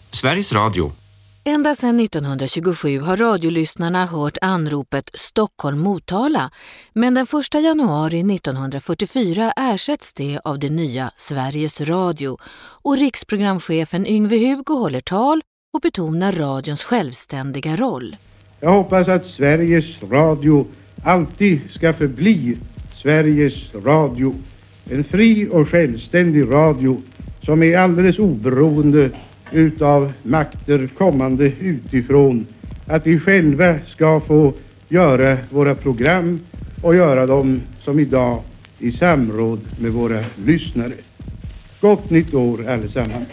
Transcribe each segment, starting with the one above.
Sveriges Radio. Ända sedan 1927 har radiolyssnarna hört anropet Stockholm-Motala, men den 1 januari 1944 ersätts det av det nya Sveriges Radio och riksprogramchefen Yngve Hugo håller tal och betonar radions självständiga roll. Jag hoppas att Sveriges Radio alltid ska förbli Sveriges Radio. En fri och självständig radio som är alldeles oberoende utav makter kommande utifrån. Att vi själva ska få göra våra program och göra dem som idag i samråd med våra lyssnare. Gott nytt år allesammans.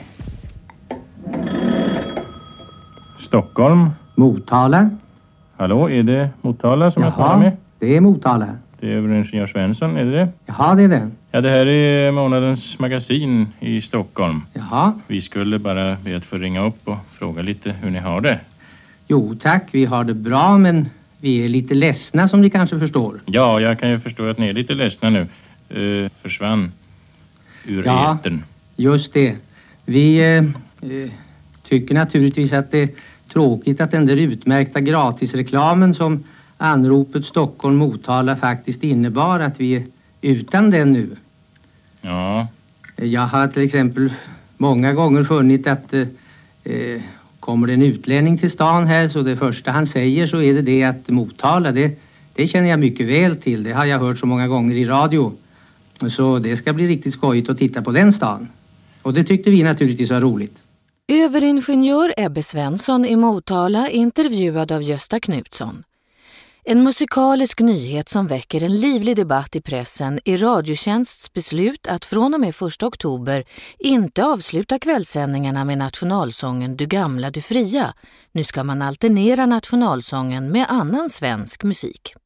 Stockholm. Motala. Hallå, är det Motala som jag talar med? Det är Motala. Det är överingenjör Svensson, är det? Jaha, det är det. Ja, det här är månadens magasin i Stockholm. Jaha. Vi skulle bara be att få ringa upp och fråga lite hur ni har det. Jo tack, vi har det bra, men vi är lite ledsna som ni kanske förstår. Ja, jag kan ju förstå att ni är lite ledsna nu. Försvann ur etern. Just det. Vi tycker naturligtvis att det är tråkigt att den där utmärkta gratisreklamen som anropet Stockholm-Motala faktiskt innebar, att vi är utan den nu. Ja. Jag har till exempel många gånger funnit att kommer det en utlänning till stan här, så det första han säger så är det att Motala, det känner jag mycket väl till. Det har jag hört så många gånger i radio. Så det ska bli riktigt skojigt att titta på den stan. Och det tyckte vi naturligtvis var roligt. Överingenjör Ebbe Svensson i Motala intervjuad av Gösta Knutsson. En musikalisk nyhet som väcker en livlig debatt i pressen är Radiotjänsts beslut att från och med 1 oktober inte avsluta kvällssändningarna med nationalsången Du gamla, du fria. Nu ska man alternera nationalsången med annan svensk musik.